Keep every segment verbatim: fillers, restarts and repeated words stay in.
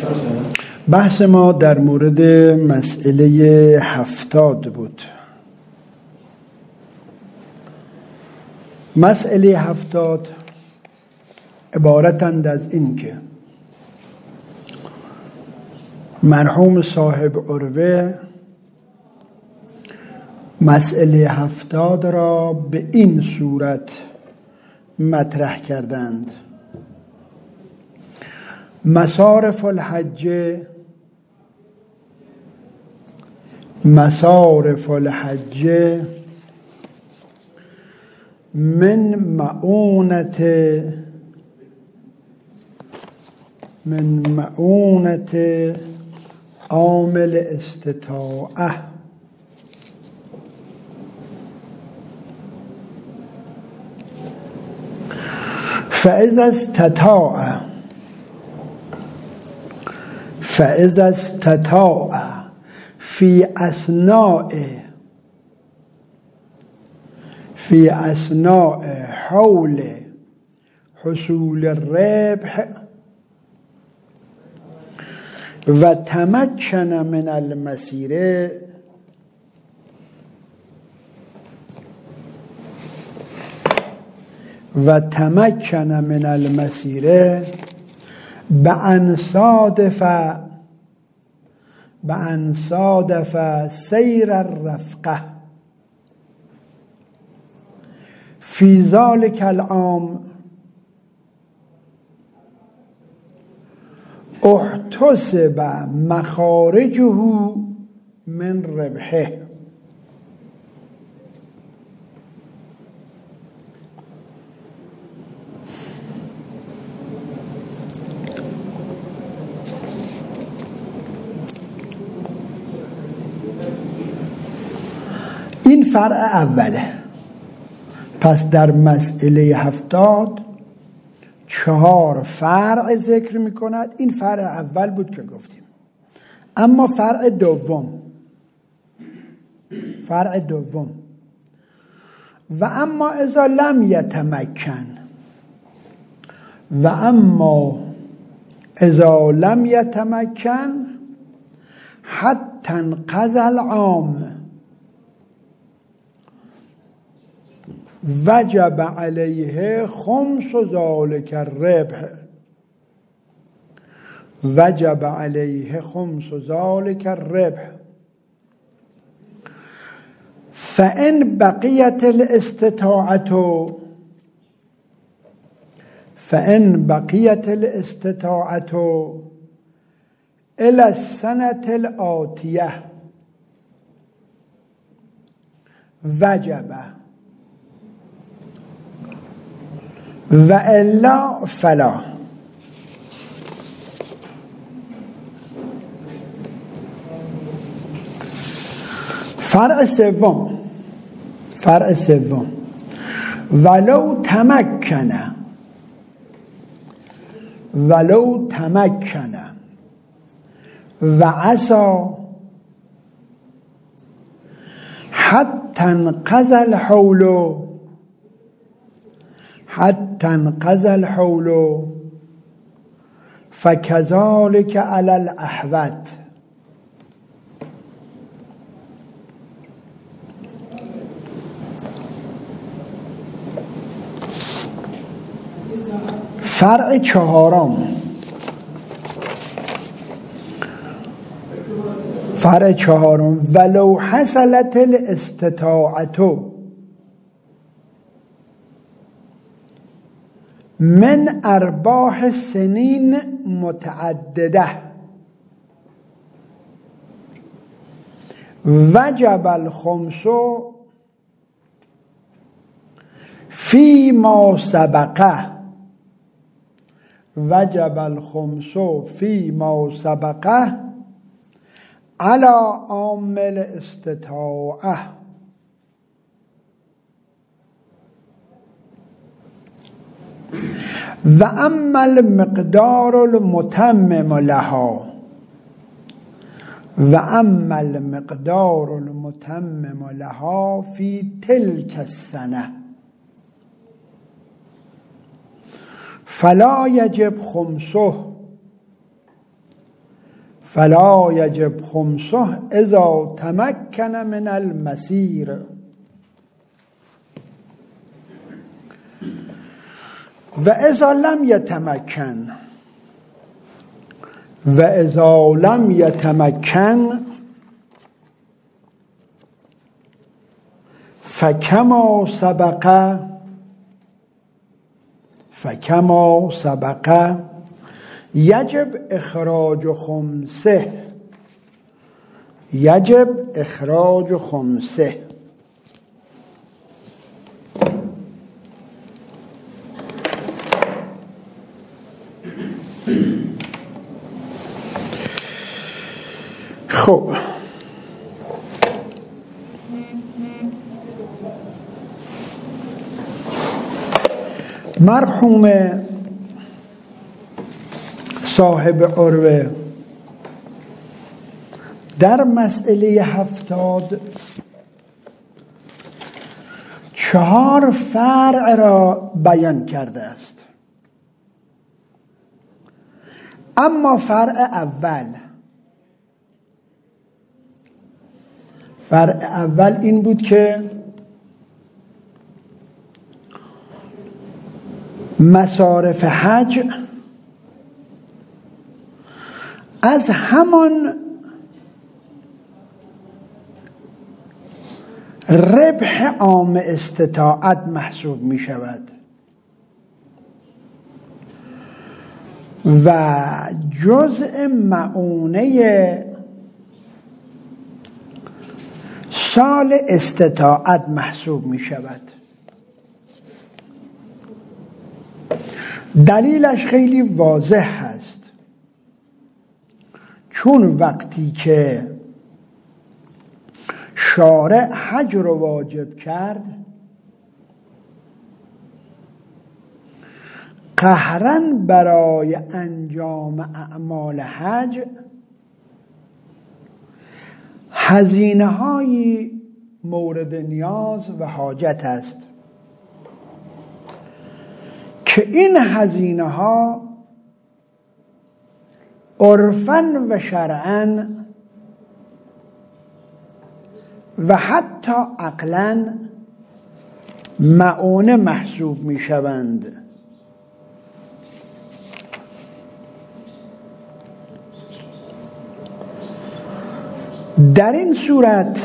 بحث ما در مورد مسئله هفتاد بود. مسئله هفتاد عبارتند از این که مرحوم صاحب عروه مسئله هفتاد را به این صورت مطرح کردند: مصارف الحج مصارف الحج من معونت من معونت عامل استطاعه فاذا استطاع فاذا استطاع فی اثناء فی اثناء حول حصول الربح و تمکن من المسیر و تمکن من المسیر بأن صادف بأن صادف سیر الرفقه فی ذلک العام احتسب مخارجه من ربحه. این فرع اوله. پس در مسئله هفتاد چهار فرع ذکر می کند. این فرع اول بود که گفتیم. اما فرع دوم فرع دوم و اما اذا لم یتمکن و اما اذا لم یتمکن حتی انقضى العام وجب علیه خمس ذلک الربح وجب علیه خمس ذلک الربح فان بقیت الاستطاعة فان بقیت الاستطاعة الى السنة الآتیه وجب و الا فلا. فرع سوم فرع سوم ولو تمکن ولو تمکن و عصا حتی انقضى الحول حتی انقضى الحول فكذلك على الأحوط. فرع چهارم فرع چهارم ولو حصلت الاستطاعة من ارباح سنین متعدده وجب الخمس فی ما سبقه وجب الخمس فی ما سبقه علی عامل استطاعه. و اما المقدار المتمم لها و اما المقدار المتمم لها فی تلک السنه فلا یجب خمسه فلا یجب خمسه اذا تمکن من المسیر. و اذا لم یتمکن و اذا لم یتمکن فکما سبق فکما سبق یجب اخراج خمسه یجب اخراج خمسه. خب مرحوم صاحب عروه در مسئله هفتاد چهار فرع را بیان کرده است. اما فرع اول فرع اول این بود که مصارف حج از همان ربح عام استطاعت محسوب می شود و جزء معونه سال استطاعت محسوب می شود. دلیلش خیلی واضح هست، چون وقتی که شارع حج رو واجب کرد قهراً برای انجام اعمال حج هزینه های مورد نیاز و حاجت است که این هزینه ها عرفاً و شرعاً و حتی عقلاً معونه محسوب می شوند. در این صورت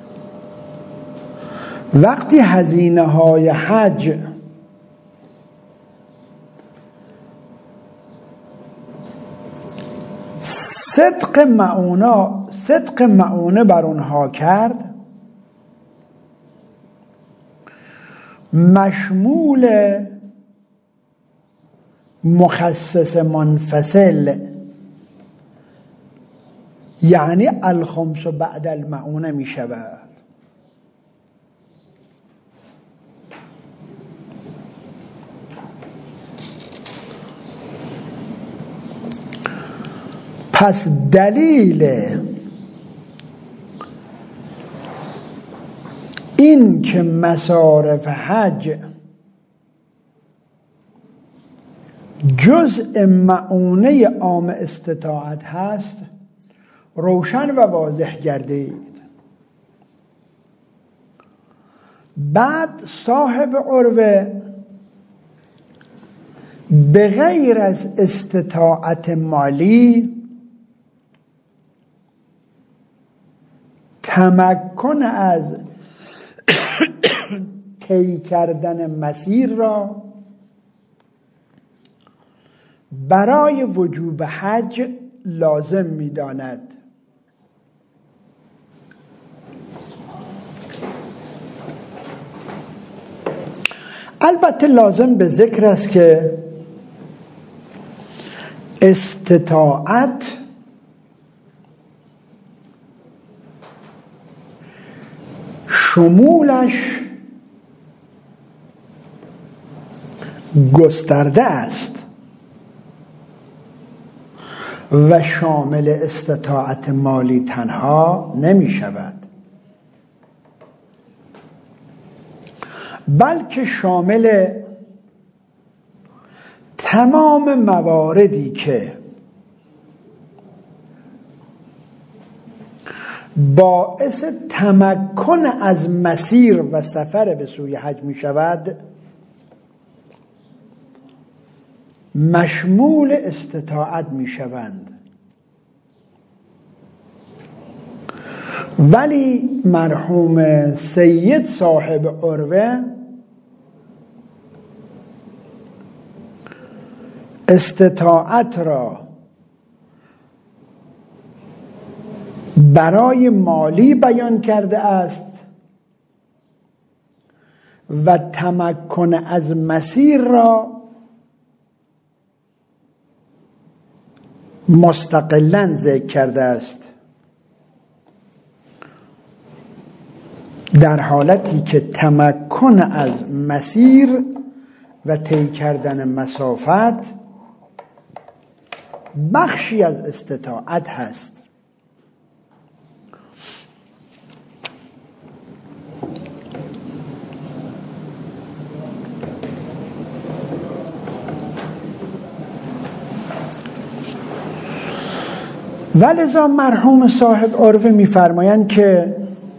وقتی هزینه های حج صدق معونه صدق معونه بر اونها کرد، مشمول مخصص منفصل یعنی الخمس بعد المعونه می شود. پس دلیل این که مصارف حج جزء معونه عام استطاعت هست روشن و واضح گردید. بعد صاحب عروه به غیر از استطاعت مالی تمکن از طی کردن مسیر را برای وجوب حج لازم می داند. البته لازم به ذکر است که استطاعت شمولش گسترده است و شامل استطاعت مالی تنها نمی شود، بلکه شامل تمام مواردی که باعث تمکن از مسیر و سفر به سوی حج می شود، مشمول استطاعت می شوند. ولی مرحوم سید صاحب عروه استطاعت را برای مالی بیان کرده است و تمکن از مسیر را مستقلاً ذکر کرده است، در حالتی که تمکن از مسیر و طی کردن مسافت بخشی از استطاعت هست. ولذا مرحوم صاحب عروه می‌فرمایند که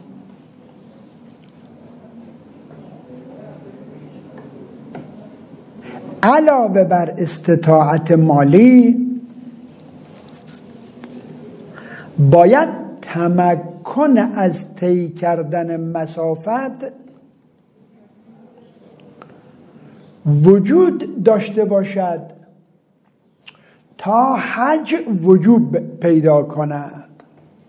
علاوه بر استطاعت مالی باید تمکن از طی کردن مسافت وجود داشته باشد تا حج وجوب پیدا کند.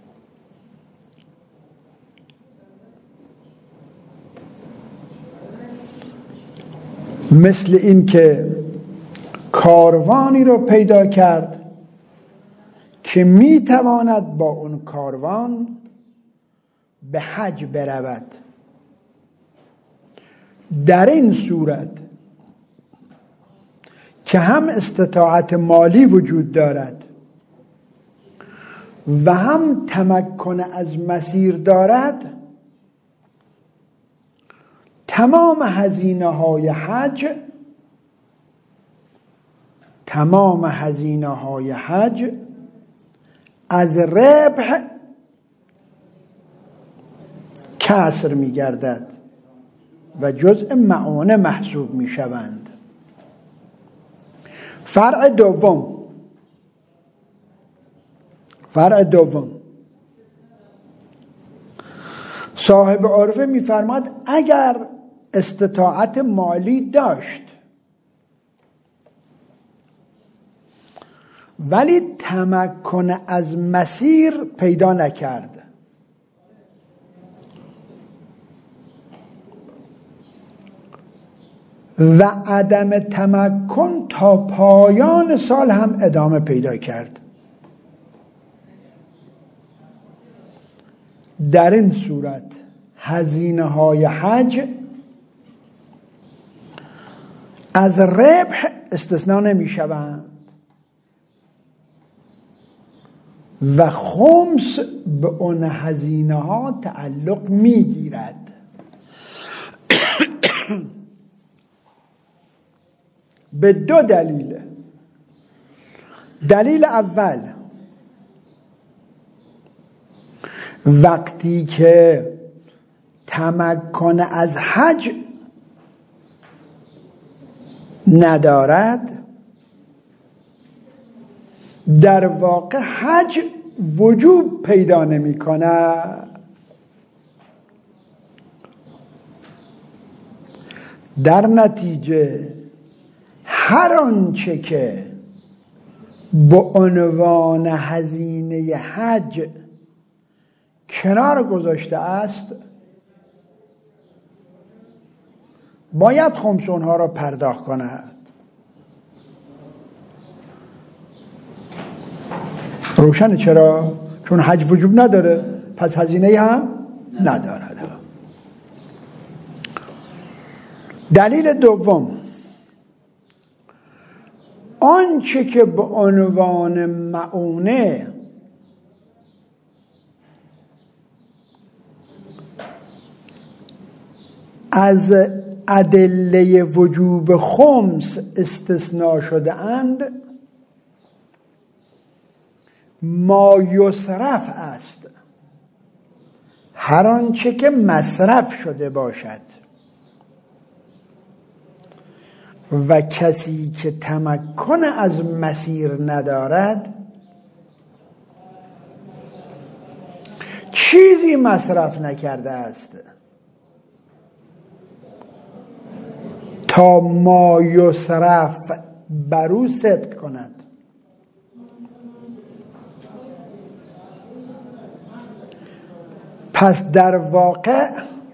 مثل این که کاروانی رو پیدا کرد که میتواند با اون کاروان به حج برود. در این صورت که هم استطاعت مالی وجود دارد و هم تمکن از مسیر دارد، تمام هزینه های حج تمام هزینه های حج از ربح کسر می گردد و جزء معونه محسوب می شوند. فرع دوم فرع دوم صاحب عرفه می‌فرماد اگر استطاعت مالی داشت ولی تمکن از مسیر پیدا نکرد، و عدم تمکن تا پایان سال هم ادامه پیدا کرد، در این صورت هزینه های حج از ربح استثناء نمی شوند و خمس به اون هزینه ها تعلق می گیرد. به دو دلیل. دلیل اول، وقتی که تمکن از حج ندارد، در واقع حج وجوب پیدا نمی کند. در نتیجه هر آنچه که به عنوان هزینه حج کنار گذاشته است باید خمس اونها را پرداخت کند. روشن؟ چرا؟ چون حج وجوب نداره، پس هزینه هم ندارد. دلیل دوم، آنچه که به عنوان معونه از ادله وجوب خمس استثناء شده اند ما یصرف است. هر آنچه که مصرف شده باشد و کسی که تمکن از مسیر ندارد چیزی مصرف نکرده است تا ما یصرف برو صدق کند. پس در واقع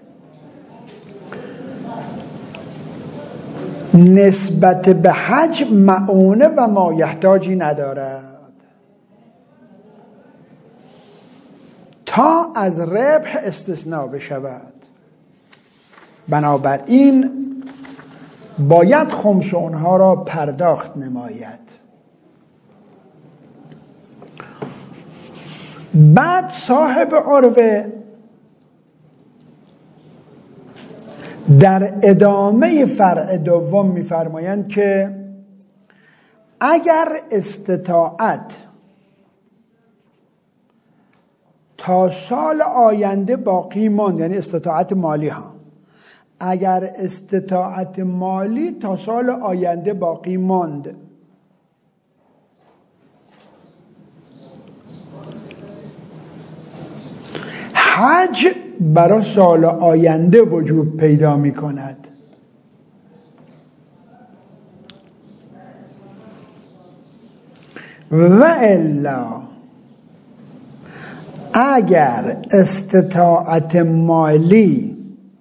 نسبت به حج معونه و مایحتاجی ندارد تا از ربح استثناء بشود. بنابراین باید خمس اونها را پرداخت نماید. بعد صاحب عروه در ادامه فرع دوم می‌فرمایند که اگر استطاعت تا سال آینده باقی ماند، یعنی استطاعت مالی ها، اگر استطاعت مالی تا سال آینده باقی ماند حج برای سال آینده وجوب پیدا می کند. و الا اگر استطاعت مالی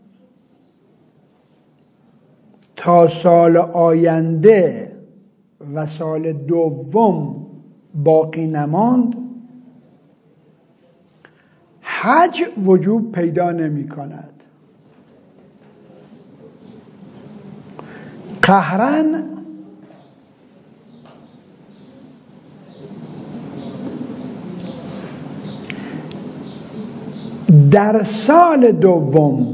تا سال آینده و سال دوم باقی نماند حج وجوب پیدا نمی کند. قهرن در سال دوم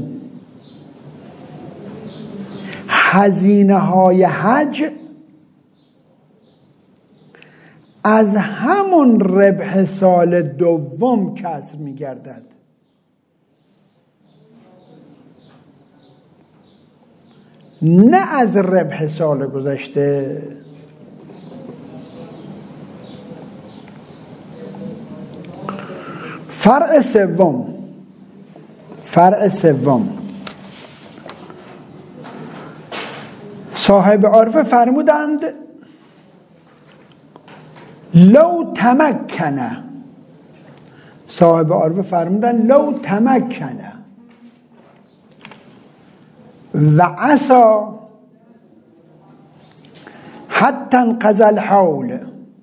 هزینه های حج از همون ربح سال دوم کسر می گردد. نه از ربح سال گذشته. فرع سوم فرع سوم صاحب عرفه فرمودند لو تمکنه صاحب عرفه فرمودند لو تمکنه و عسا حتی انقضى الحول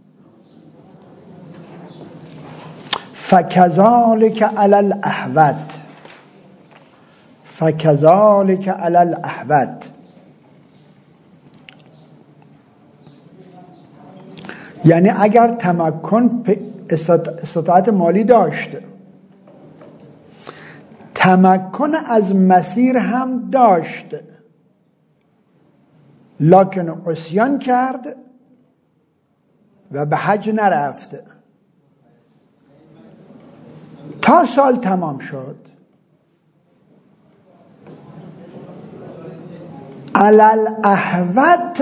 فكذلك على الأحوط فكذلك على الأحوط. یعنی اگر تمکن استطاعت مالی داشت، تمکن از مسیر هم داشت، لکن عصیان کرد و به حج نرفت، تا سال تمام شد، علل احوط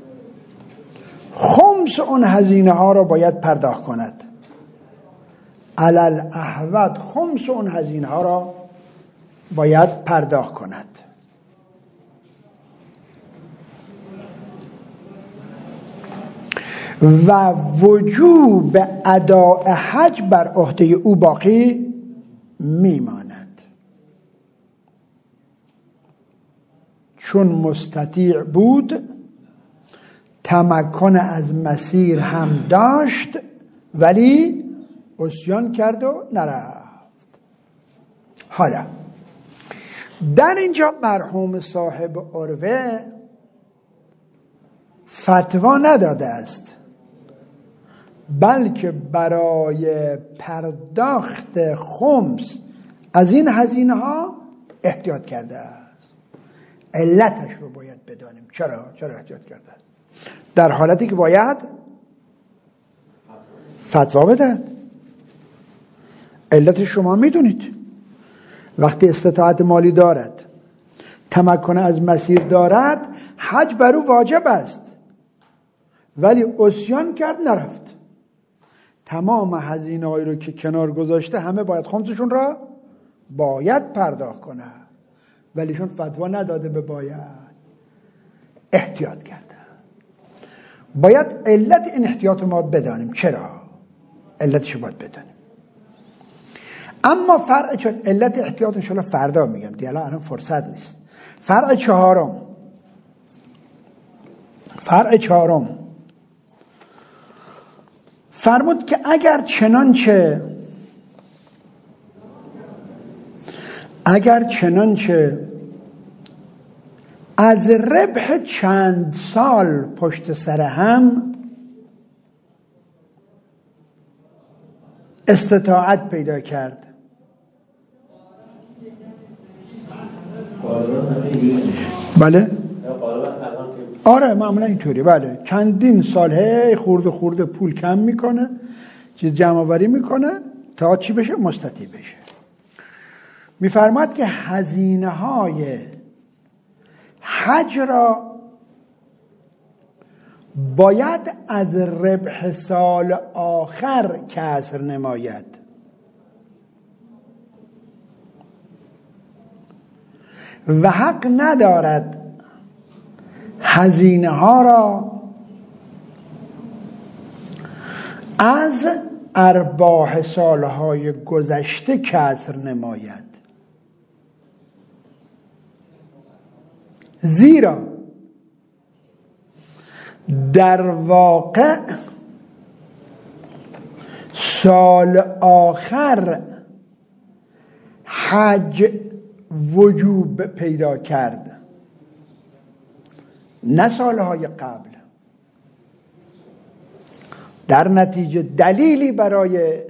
خمس اون هزینه ها رو باید پرداخت کند. علل احوط خمس اون هزینه ها رو باید پرداخت کند. و وجوب اداء حج بر عهده او باقی میماند، چون مستطیع بود، تمکن از مسیر هم داشت، ولی عصیان کرد و نرفت. حالا در اینجا مرحوم صاحب عروه فتوا نداده است، بلکه برای پرداخت خمس از این هزینه ها احتیاط کرده است. علتش رو باید بدانیم. چرا؟ چرا احتیاط کرده است؟ در حالتی که باید فتوا بدهد. علتش شما میدونید. وقتی استطاعت مالی دارد، تمکن از مسیر دارد، حج بر او واجب است، ولی عصیان کرد نرفت. تمام هزینه‌هایی رو که کنار گذاشته همه باید خمسشون را باید پرداخت کنه، ولی چون فتوا نداده به باید، احتیاط کرده. باید علت این احتیاط رو ما بدانیم. چرا؟ علتش رو باید بدانیم. اما فرع چون علت احتیاط انشاءالله فردا میگم دیگه، الان فرصت نیست. فرع چهارم فرع چهارم فرمود که اگر چنانچه اگر چنانچه از ربح چند سال پشت سر هم استطاعت پیدا کرد. بله؟ آره معمولا اینطوری. بله چندین سال هی خورده خورده پول کم میکنه، چیز جمع آوری میکنه تا چی بشه؟ مستطیع بشه. میفرماد که هزینه های حج را باید از ربح سال آخر کسر نماید. و حق ندارد هزینه ها را از ارباح سالهای گذشته کسر نماید، زیرا در واقع سال آخر حج وجوب پیدا کرد، نه سالهای قبل. در نتیجه دلیلی برای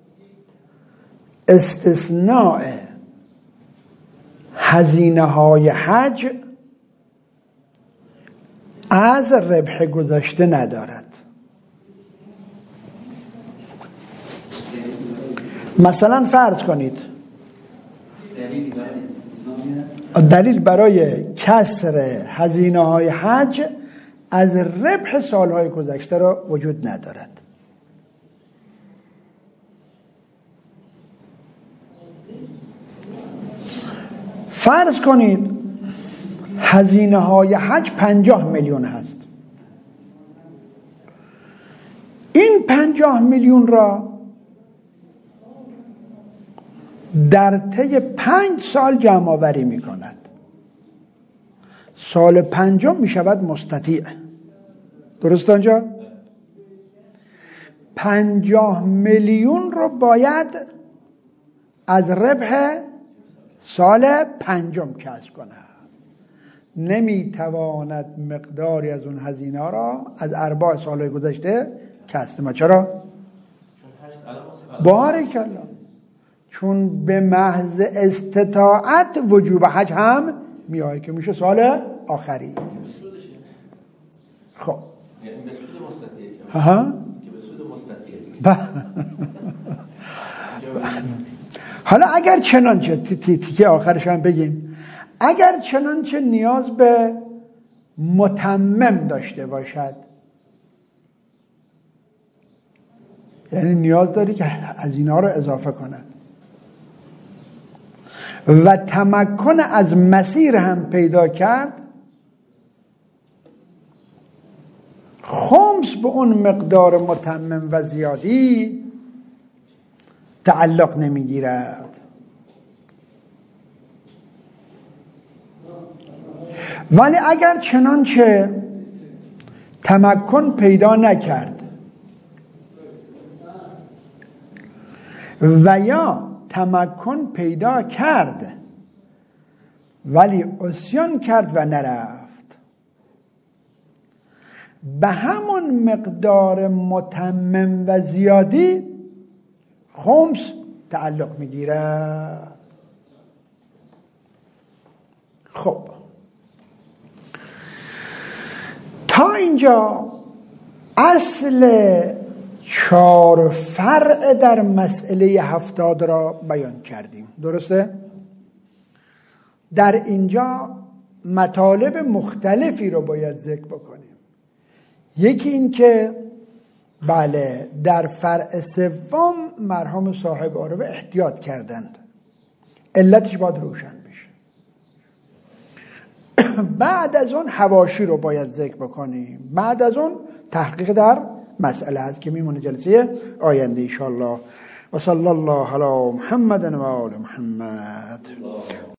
استثناء هزینه های حج از ربح گذشته ندارد. مثلا فرض کنید دلیل برای کسر هزینه های حج از ربح سالهای گذشته را وجود ندارد. فرض کنید هزینه های حج پنجاه میلیون هست. این پنجاه میلیون را در طی پنج سال جمع آوری می کند. سال پنجم می شود مستطیع. درست آنجا؟ پنجاه میلیون رو باید از ربح سال پنجم کسب کند. نمی تواند مقداری از اون هزینه را از ارباح سالهای گذشته کسب کنه. چرا؟ بارکالله، چون به محض استطاعت وجوب حج هم میاد که میشه سال آخری. خب یعنی به سود مستطیع که ها که به سود مستطیع. حالا اگر چنانچه تیکه آخرش هم بگیم، اگر چنانچه نیاز به متمم داشته باشد، یعنی نیاز داری که از اینا رو اضافه کنه و تمکن از مسیر هم پیدا کرد، خمس به اون مقدار متمم و زیادی تعلق نمیگیرد. ولی اگر چنانچه تمکن پیدا نکرد و یا تمکن پیدا کرد ولی عصیان کرد و نرفت، به همون مقدار متمم و زیادی خمس تعلق میگیره. خب تا اینجا اصل چهار فرع در مسئله هفتاد را بیان کردیم. درسته؟ در اینجا مطالب مختلفی رو باید ذکر بکنیم. یکی این که بله در فرع سوم مرحوم صاحب آربه احتیاط کردند، علتش باید روشن بشه. بعد از اون حواشی رو باید ذکر بکنیم، بعد از اون تحقیق در مسئله هست که میمونه جلسه آینده ان شاء الله. و صلی الله علی محمد و آل محمد.